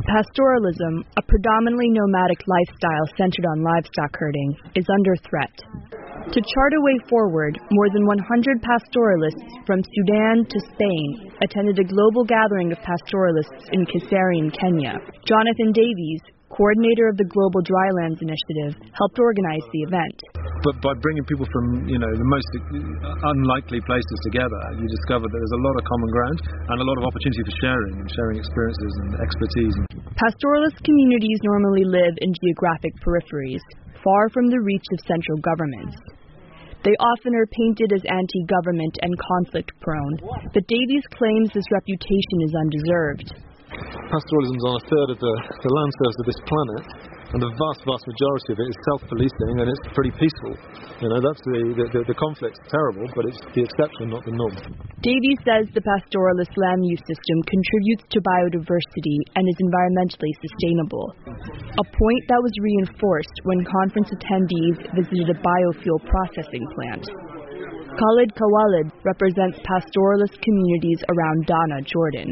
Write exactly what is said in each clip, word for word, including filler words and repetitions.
Pastoralism, a predominantly nomadic lifestyle centered on livestock herding, is under threat. To chart a way forward, more than one hundred pastoralists from Sudan to Spain attended a global gathering of pastoralists in Kiserian, Kenya. Jonathan Davies, coordinator of the Global Drylands Initiative, helped organize the event. But by bringing people from, you know, the most unlikely places together, you discover that there's a lot of common ground and a lot of opportunity for sharing and sharing experiences and expertise. Pastoralist communities normally live in geographic peripheries, far from the reach of central governments. They often are painted as anti-government and conflict-prone, but Davies claims this reputation is undeserved. Pastoralism is on a third of the, the land surface of this planet, and the vast, vast majority of it is self-policing, and it's pretty peaceful. You know, that's the, the, the, the conflict's terrible, but it's the exception, not the norm. Davies says the pastoralist land use system contributes to biodiversity and is environmentally sustainable, a point that was reinforced when conference attendees visited a biofuel processing plant. Khalid Kawalid represents pastoralist communities around Dana, Jordan.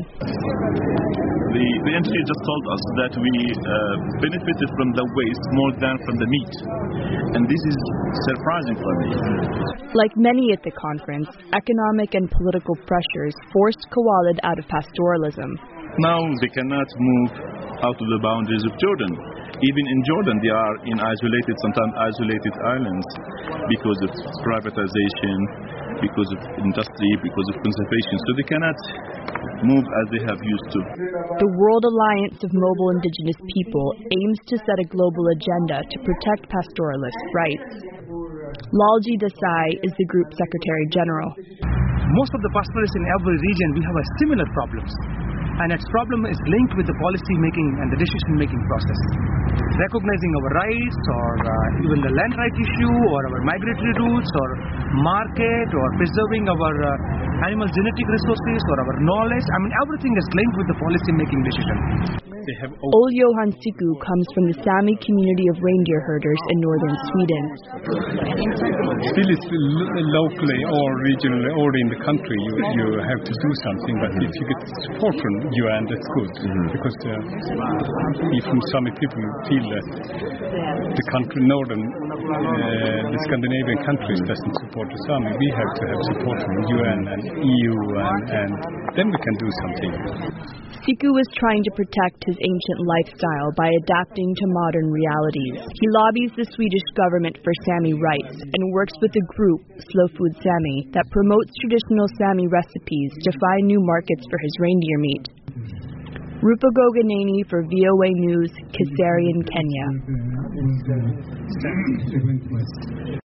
The, the M C just told us that we uh, benefited from the waste more than from the meat. And this is surprising for me. Like many at the conference, economic and political pressures forced Kawalid out of pastoralism. Now they cannot move out of the boundaries of Jordan. Even in Jordan, they are in isolated, sometimes isolated islands because of privatization, because of industry, because of conservation. So they cannot move as they have used to. The World Alliance of Mobile Indigenous People aims to set a global agenda to protect pastoralist rights. Lalji Desai is the group secretary general. Most of the pastoralists in every region, we have a similar problems. And its problem is linked with the policy making and the decision making process. Recognizing our rights, or uh, even the land right issue, or our migratory routes, or market, or preserving our uh, animal genetic resources, or our knowledge. I mean, everything is linked with the policy making decision. Ol Johan Siku comes from the Sami community of reindeer herders in northern Sweden. Still, it's locally or regionally or in the country, you, you have to do something. But if you get support from U N, that's good. Mm-hmm. Because uh, we from Sami people feel that the country, northern, uh, the Scandinavian countries doesn't support the Sami. We have to have support from U N and E U, and, and then we can do something. Siku is trying to protect his ancient lifestyle by adapting to modern realities. He lobbies the Swedish government for Sami rights and works with a group, Slow Food Sami, that promotes traditional Sami recipes to find new markets for his reindeer meat. Rupa Goganeni for V O A News, Kiserian, Kenya.